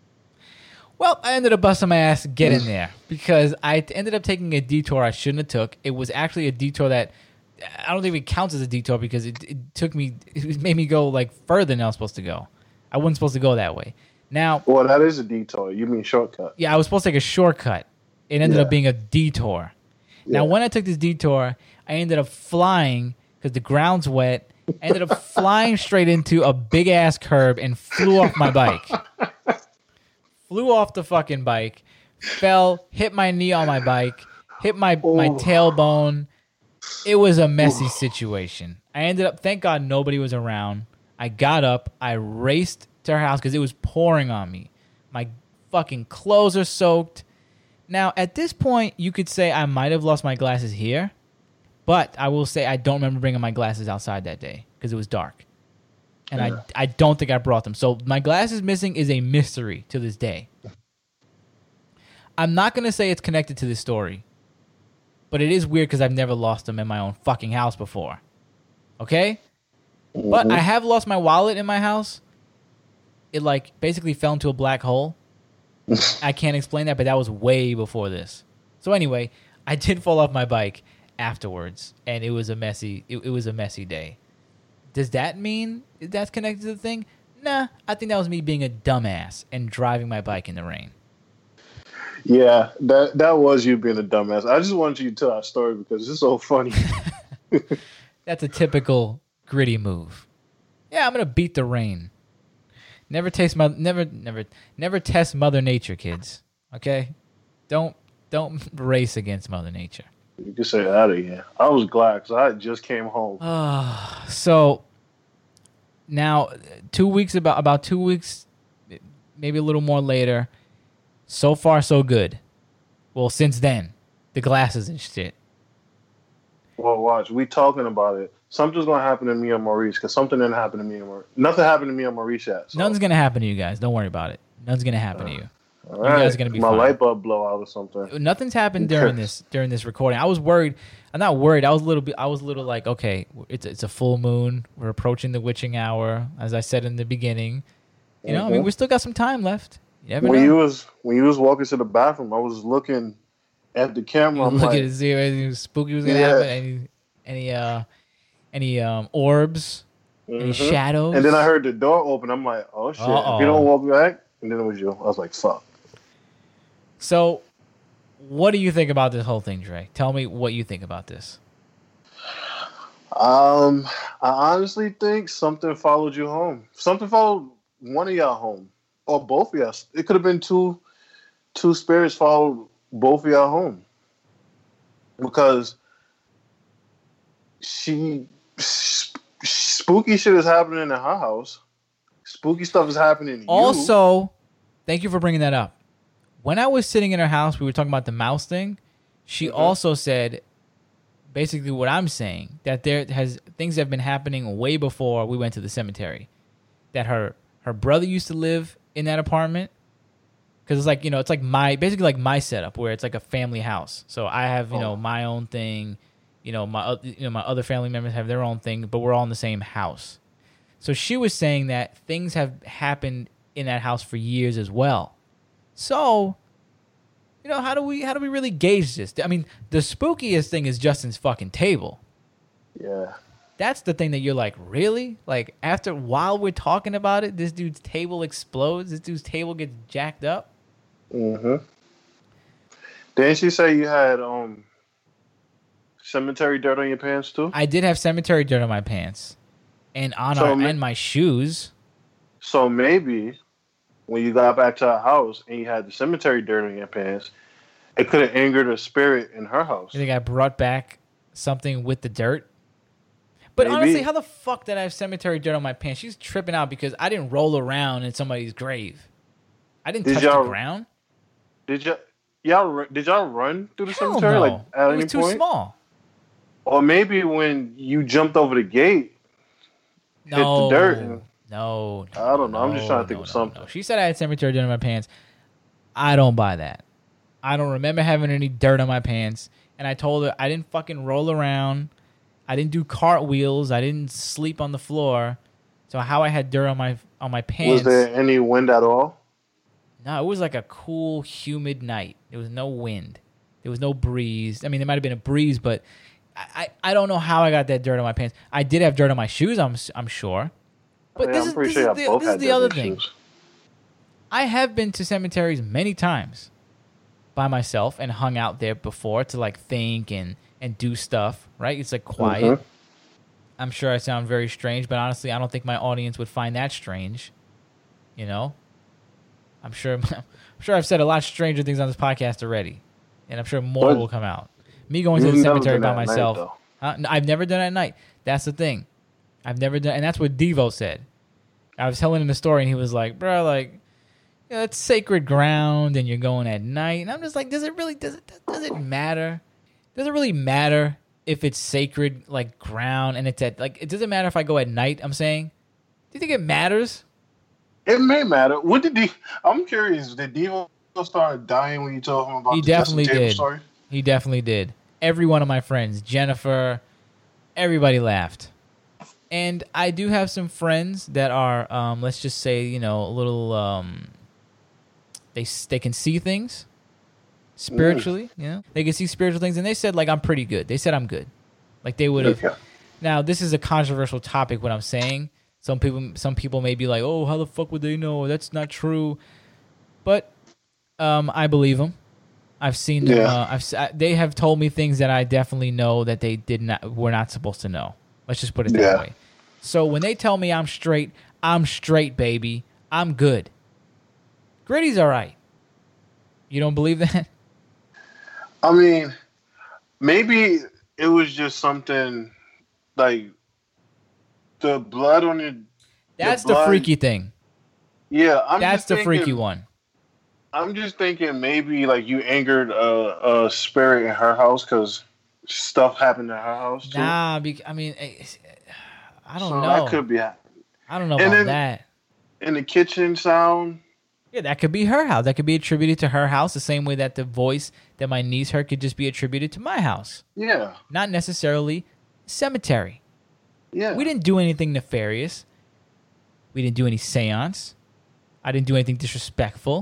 Well, I ended up busting my ass getting there because I ended up taking a detour I shouldn't have took. It was actually a detour that I don't think it counts as a detour because it, it took me, it made me go like further than I was supposed to go. I wasn't supposed to go that way. Now, well, that is a detour. You mean shortcut? Yeah, I was supposed to take a shortcut. It ended yeah. up being a detour. Yeah. Now, when I took this detour, I ended up flying because the ground's wet. I ended up flying straight into a big ass curb and flew off my bike. Flew off the fucking bike, fell, hit my knee on my bike, hit my oh. my tailbone. It was a messy situation. I ended up, thank God nobody was around. I got up, I raced to her house because it was pouring on me. My fucking clothes are soaked. Now, at this point, you could say I might have lost my glasses here, but I will say I don't remember bringing my glasses outside that day because it was dark. And yeah. I, I don't think I brought them. So my glasses missing is a mystery to this day. I'm not going to say it's connected to this story, but it is weird because I've never lost them in my own fucking house before. Okay? Mm-hmm. But I have lost my wallet in my house. It, like, basically fell into a black hole. I can't explain that, but that was way before this. So anyway, I did fall off my bike afterwards, and it was a messy, it, it was a messy day. Does that mean that's connected to the thing? Nah, I think that was me being a dumbass and driving my bike in the rain. Yeah, that that was you being a dumbass. I just wanted you to tell that story because it's so funny. That's a typical Gritty move. Yeah, I'm gonna beat the rain. Never taste my never never never test Mother Nature, kids. Okay, don't don't race against Mother Nature. You can say that again. I was glad because I just came home. Uh, so now, two weeks about about two weeks, maybe a little more later. So far, so good. Well, since then, the glasses and shit. Well, watch. We talking about it. Something's gonna happen to me and Maurice because something didn't happen to me and Maurice. Nothing happened to me and Maurice yet. So. Nothing's gonna happen to you guys. Don't worry about it. Nothing's gonna happen uh, to you. All you right. guys are gonna be My fine. light bulb blow out or something. Nothing's happened during this during this recording. I was worried. I'm not worried. I was a little bit. I was a little like, okay, it's it's a full moon. We're approaching the witching hour, as I said in the beginning. You know, mm-hmm. I mean, we still got some time left. You never when know. you was when you was walking to the bathroom, I was looking at the camera. I'm looking like, to see if anything spooky was gonna yeah. happen. Any any uh any um orbs, mm-hmm. any shadows. And then I heard the door open. I'm like, oh shit! Uh-oh. If you don't walk back, and then it was you. I was like, fuck. So what do you think about this whole thing, Dre? Tell me what you think about this. Um, I honestly think something followed you home. Something followed one of y'all home, or both of y'all. It could have been two, two spirits followed both of y'all home, because she sp- spooky shit is happening in her house. Spooky stuff is happening. To Also, you. thank you for bringing that up. When I was sitting in her house, we were talking about the mouse thing. She mm-hmm. also said basically what I'm saying, that there has things have been happening way before we went to the cemetery. That her her brother used to live in that apartment, because it's like, you know, it's like my basically like my setup where it's like a family house. So I have, you oh. know, my own thing. You know, my you know my other family members have their own thing, but we're all in the same house. So she was saying that things have happened in that house for years as well. So, you know, how do we how do we really gauge this? I mean, the spookiest thing is Justin's fucking table. Yeah. That's the thing that you're like, really? Like, after, while we're talking about it, this dude's table explodes? This dude's table gets jacked up? Mm-hmm. Didn't she say you had um cemetery dirt on your pants, too? I did have cemetery dirt on my pants. And on so our, ma- and my shoes. So maybe when you got back to her house and you had the cemetery dirt on your pants, it could have angered a spirit in her house. You think I brought back something with the dirt? But maybe. Honestly, how the fuck did I have cemetery dirt on my pants? She's tripping out because I didn't roll around in somebody's grave. I didn't did touch the ground. Did y'all, y'all did y'all run through the Hell cemetery no. like at it any was too point? Small. Or maybe when you jumped over the gate, no, hit the dirt. And, no, no, I don't know. No, I'm just trying to think no, of no, something. No. She said I had cemetery dirt on my pants. I don't buy that. I don't remember having any dirt on my pants. And I told her I didn't fucking roll around. I didn't do cartwheels. I didn't sleep on the floor. So how I had dirt on my on my pants? Was there any wind at all? No, it was like a cool, humid night. There was no wind. There was no breeze. I mean, there might have been a breeze, but I, I, I don't know how I got that dirt on my pants. I did have dirt on my shoes, I'm I'm sure. But yeah, this I'm is, pretty this sure is the, both this had is the other shoes. thing. I have been to cemeteries many times by myself and hung out there before to like think and, and do stuff, right? It's like quiet. Mm-hmm. I'm sure I sound very strange, but honestly, I don't think my audience would find that strange. You know? I'm sure I'm sure I've said a lot stranger things on this podcast already. And I'm sure more what? will come out. Me going to the cemetery by myself. Night, uh, I've never done it at night. That's the thing. I've never done, and that's what Devo said. I was telling him the story, and he was like, "Bro, like, you know, it's sacred ground, and you're going at night." And I'm just like, "Does it really? Does it? Does it matter? Does it really matter if it's sacred like ground and it's at like? It doesn't matter if I go at night." I'm saying, do you think it matters? It may matter. What did he? I'm curious. Did Devo start dying when you told him about he the definitely Justin Table did. story? He definitely did. Every one of my friends, Jennifer, everybody laughed. And I do have some friends that are, um, let's just say, you know, a little, um, they they can see things spiritually, mm. you know? They can see spiritual things, and they said, like, I'm pretty good. They said I'm good. Like, they would have. Okay. Now, this is a controversial topic, what I'm saying. Some people some people may be like, oh, how the fuck would they know? That's not true. But um, I believe them. I've seen them. Yeah. Uh, I've, I, they have told me things that I definitely know that they did not were not supposed to know. Let's just put it that yeah. way. So when they tell me I'm straight, I'm straight, baby. I'm good. Gritty's all right. You don't believe that? I mean, maybe it was just something like the blood on your. That's the, blood, the freaky thing. Yeah, I'm That's just the thinking, freaky one. I'm just thinking maybe like you angered a, a spirit in her house because stuff happened in her house too. Nah, be, I mean, I don't so know. That could be. I don't know and about then, that. And the kitchen sound. Yeah, that could be her house. That could be attributed to her house the same way that the voice that my niece heard could just be attributed to my house. Yeah. Not necessarily cemetery. Yeah. We didn't do anything nefarious. We didn't do any seance. I didn't do anything disrespectful.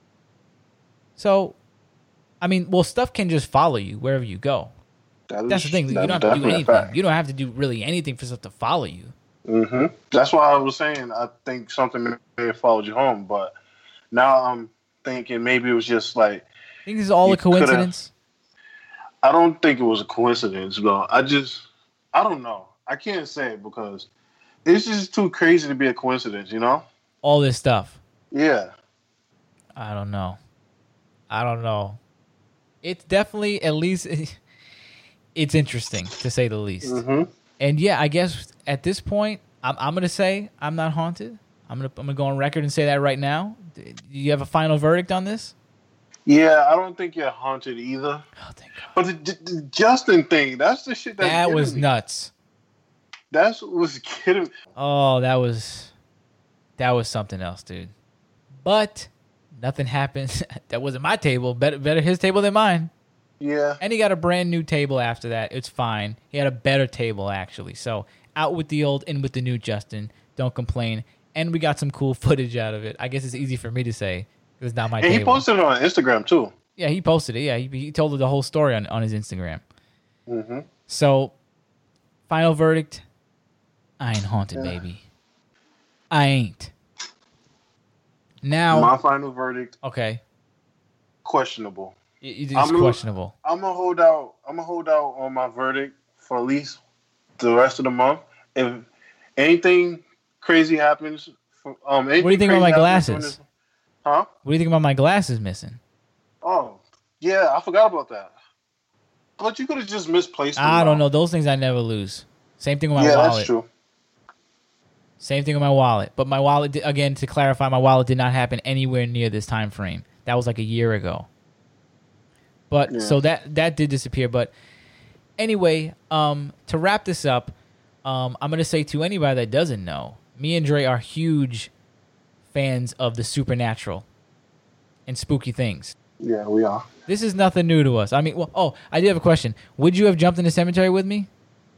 So, I mean, well, stuff can just follow you wherever you go. That That's is, the thing. You don't have to do anything. You don't have to do really anything for stuff to follow you. Mm-hmm. That's why I was saying I think something may have followed you home. But now I'm thinking maybe it was just like Think this is all You a coincidence? I don't think it was a coincidence, bro. I just, I don't know. I can't say it because it's just too crazy to be a coincidence, you know? All this stuff. Yeah. I don't know. I don't know. It's definitely, at least, it's interesting, to say the least. Mm-hmm. And yeah, I guess at this point, I'm, I'm going to say I'm not haunted. I'm going to I'm gonna go on record and say that right now. Do you have a final verdict on this? Yeah, I don't think you're haunted either. Oh, thank God. But the, the Justin thing, that's the shit that's That was getting me. nuts. That's what was kidding me. Oh, that was that was something else, dude. But nothing happened. That wasn't my table. Better better his table than mine. Yeah. And he got a brand new table after that. It's fine. He had a better table, actually. So out with the old, in with the new, Justin. Don't complain. And we got some cool footage out of it. I guess it's easy for me to say. It's not my And table. he posted it on Instagram, too. Yeah, he posted it. Yeah, he, he told the whole story on, on his Instagram. Mm-hmm. So, final verdict, I ain't haunted, Yeah. baby. I ain't. Now, My final verdict, okay, questionable. it, it's I'm gonna- questionable. I'm gonna hold out. I'm gonna hold out on my verdict for at least the rest of the month. If anything crazy happens, for, um, anything What do you think about crazy my happens during glasses? this- huh? What do you think about my glasses missing? Oh, yeah, I forgot about that. But you could have just misplaced them. I don't though. know. Those things I never lose. Same thing with my Yeah, wallet. that's true. Same thing with my wallet. But my wallet, di- again, to clarify, my wallet did not happen anywhere near this time frame. That was like a year ago. But Yeah. so that that did disappear. But anyway, um, to wrap this up, um, I'm gonna say to anybody that doesn't know, me and Dre are huge fans of the supernatural and spooky things. Yeah, we are. This is nothing new to us. I mean, well, oh, I do have a question. Would you have jumped in the cemetery with me?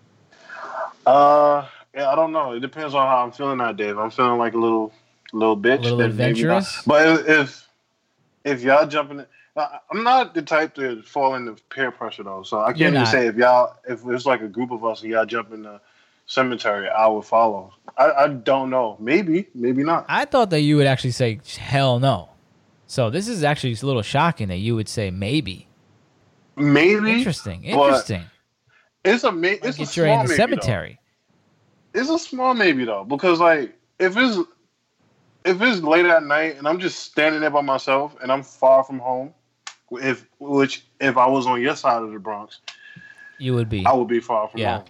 Uh, yeah, I don't know. It depends on how I'm feeling that day. If I'm feeling like a little, little bitch, A little then maybe not. adventurous? But if, if if y'all jumping, I- I'm not the type to fall into peer pressure though. So I You're can't even not. say if y'all, if it's like a group of us and y'all jump in the cemetery, I would follow. I, I don't know. Maybe, maybe not. I thought that you would actually say hell no. So this is actually a little shocking that you would say maybe. Maybe. Interesting. but Interesting. It's a ma- Might it's a get you small in the maybe, cemetery. Though. It's a small maybe though, because like if it's if it's late at night and I'm just standing there by myself and I'm far from home, if which if I was on your side of the Bronx, You would be. I would be far from Yeah. home.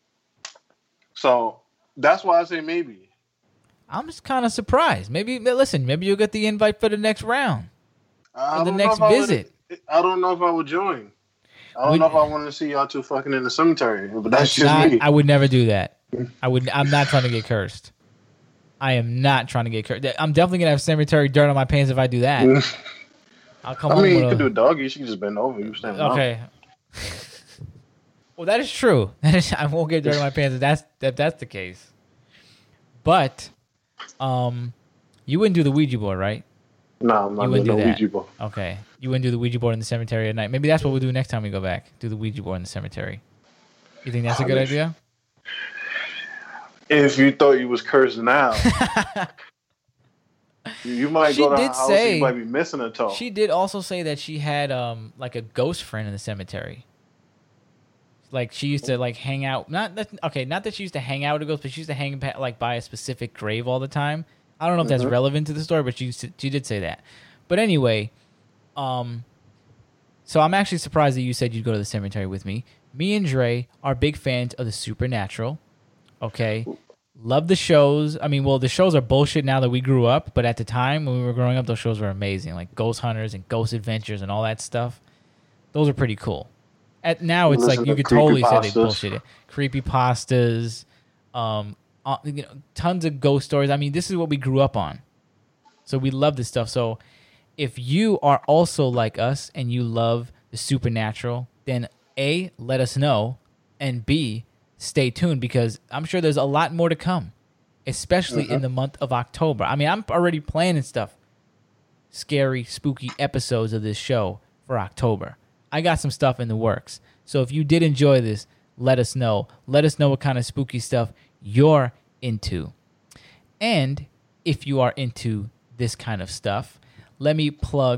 So that's why I say maybe. I'm just kind of surprised. Maybe listen. Maybe you'll get the invite for the next round. I For the don't know next if I would- visit. I don't know if I would join. I don't Would- know if I want to see y'all two fucking in the cemetery, but that's just Not- me. I would never do that. I would. I'm not trying to get cursed. I am not trying to get cursed. I'm definitely gonna have cemetery dirt on my pants if I do that. I'll come I home mean, with you a- could do a doggy. She could just bend over. You stand up. Okay. Well, that is true. That is, I won't get dirt on my pants if that's if that's the case. But, um, you wouldn't do the Ouija board, right? No, I'm not You doing wouldn't no do that. Ouija board. Okay. You wouldn't do the Ouija board in the cemetery at night. Maybe that's what we'll do next time we go back. Do the Ouija board in the cemetery. You think that's a good I mean, idea? If you thought you was cursed now, you might She go to did her house say- and you might be missing a toe. She did also say that she had um like a ghost friend in the cemetery. Like she used to like hang out. Not that okay. Not that she used to hang out with a ghost, but she used to hang pa- like by a specific grave all the time. I don't know if that's Mhm. relevant to the story, but she used to, she did say that. But anyway, um, so I'm actually surprised that you said you'd go to the cemetery with me. Me and Dre are big fans of the supernatural. Okay, love the shows. I mean, well, the shows are bullshit now that we grew up, but at the time when we were growing up, those shows were amazing, like Ghost Hunters and Ghost Adventures and all that stuff. Those are pretty cool. At now, it's like Listen you to could totally say they creepypastas. bullshit it. Creepypastas, um, uh, you know, tons of ghost stories. I mean, this is what we grew up on, so we love this stuff. So, if you are also like us and you love the supernatural, then A, let us know, and B, stay tuned because I'm sure there's a lot more to come, especially in Mhm. the month of October. I mean, I'm already planning stuff, scary, spooky episodes of this show for October. I got some stuff in the works. So if you did enjoy this, let us know. Let us know what kind of spooky stuff you're into. And if you are into this kind of stuff, let me plug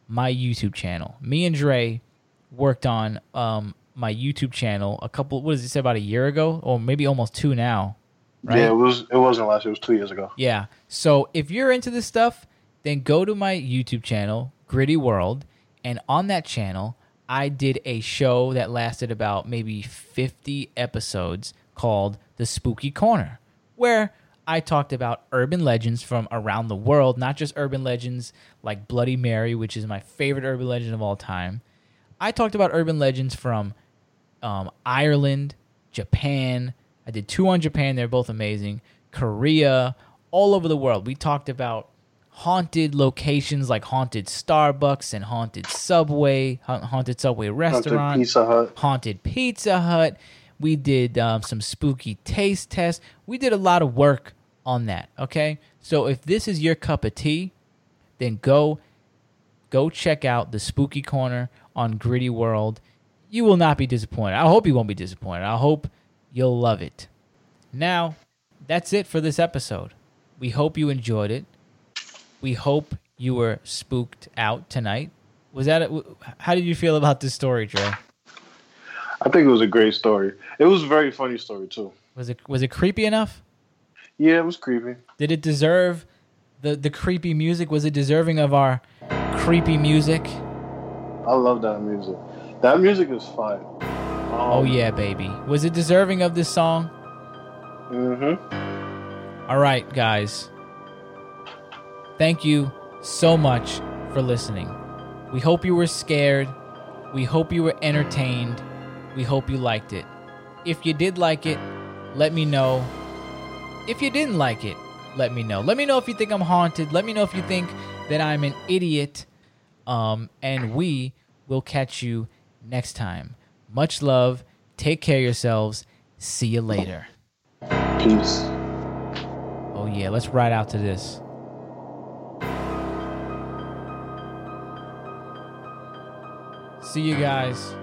my YouTube channel. Me and Dre worked on um, my YouTube channel a couple, what does it say, about a year ago? Or maybe almost two now, right? Yeah, it, was, it wasn't last year. It was two years ago. Yeah. So if you're into this stuff, then go to my YouTube channel, Gritty World, and on that channel, I did a show that lasted about maybe fifty episodes called The Spooky Corner, where I talked about urban legends from around the world, not just urban legends like Bloody Mary, which is my favorite urban legend of all time. I talked about urban legends from um, Ireland, Japan. I did two on Japan. They're both amazing. Korea, all over the world. We talked about haunted locations like haunted Starbucks and haunted Subway, ha- haunted Subway restaurant, Haunted Pizza Hut. haunted Pizza Hut. We did um, some spooky taste tests. We did a lot of work on that, okay? So if this is your cup of tea, then go go check out the Spooky Corner on Gritty World. You will not be disappointed. I hope you won't be disappointed. I hope you'll love it. Now, that's it for this episode. We hope you enjoyed it. We hope you were spooked out tonight. Was that a, how did you feel about this story, Dre? I think it was a great story. It was a very funny story too. Was it was it creepy enough? Yeah, it was creepy. Did it deserve the the creepy music? Was it deserving of our creepy music? I love that music. That music is fire. Um, Oh yeah, baby. Was it deserving of this song? Mm-hmm. All right, guys. Thank you so much for listening. We hope you were scared. We hope you were entertained. We hope you liked it. If you did like it, let me know. If you didn't like it, let me know. Let me know if you think I'm haunted. Let me know if you think that I'm an idiot. Um, and we will catch you next time. Much love. Take care of yourselves. See you later. Peace. Oh yeah, let's ride out to this. See you guys.